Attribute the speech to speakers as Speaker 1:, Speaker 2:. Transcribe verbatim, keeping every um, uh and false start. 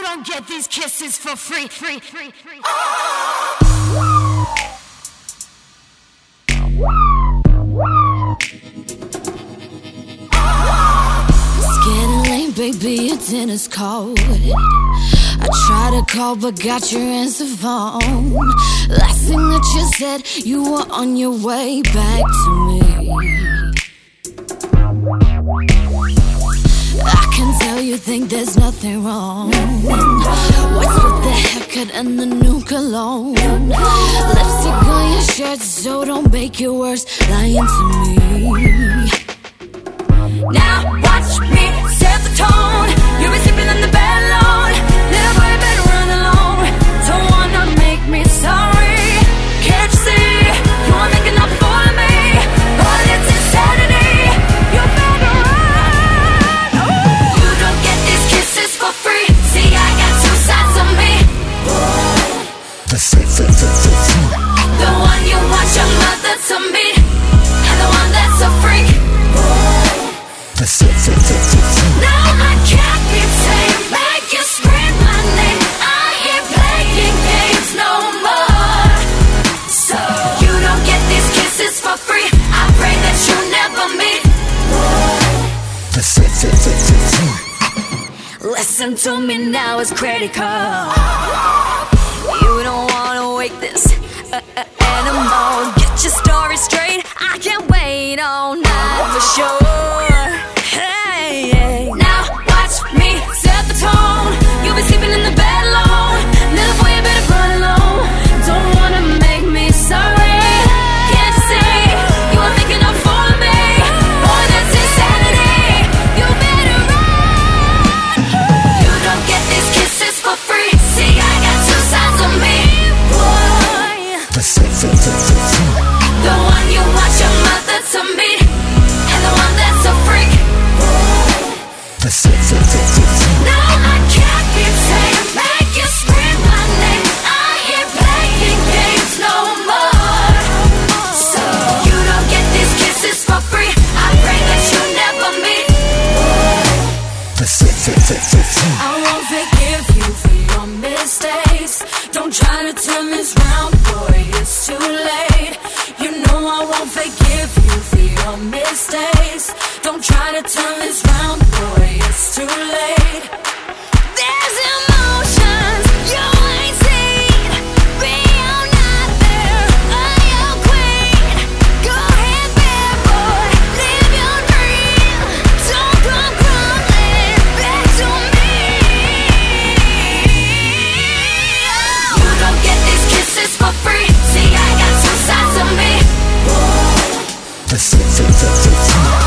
Speaker 1: don't get these kisses for free, free, free, free.
Speaker 2: It's getting late, baby, your dinner's cold. I tried to call but got your answer phone. Last thing that you said, you were on your way back to me. I can tell you think there's nothing wrong. What's with the haircut and the new cologne? Lipstick on your shirt, so don't make it worse lying to me.
Speaker 3: Now watch me set the tone. You've been sleeping in the bed alone. Little boy, better run along. Don't wanna make me sorry. Can't you see? You aren't making up for me. But it's insanity. You better run. Ooh. You don't get these kisses for free. See, I got two sides of me. The one you want your mother to meet, and the one that's a freak. Now I can't be tamed, make you scream my name. I ain't playing games no more. So you don't get these kisses for free. I pray that you never meet. Listen to me now, it's critical. You don't wanna wake this uh, uh, anymore. Get your story straight, I can't wait all night for sure. Hey, now watch me set the tone. You'll be sleeping in the bed alone. Little boy, you better run alone. Don't wanna make me sorry. Can't you see? You are making up for me. Boy, that's insanity. You better run. You don't get these kisses for free. See, I got two sides of me. Boy, the one you want your mother to meet, and the one that's a freak. Now I can't be tamed, make you scream my name. I ain't playing games no more. So you don't get these kisses for free. I pray that you never meet. I won't forgive you for your mistakes. Don't try to turn this round, boy, it's too late. You know I won't forgive you for your mistakes. Don't try to turn this round, boy, it's too late. There's emotions you ain't seen. Real not there, I'm your queen. Go ahead, bad boy, live your dream. Don't come crumbling back to me. You don't get these kisses for free. See, I got two sides of me.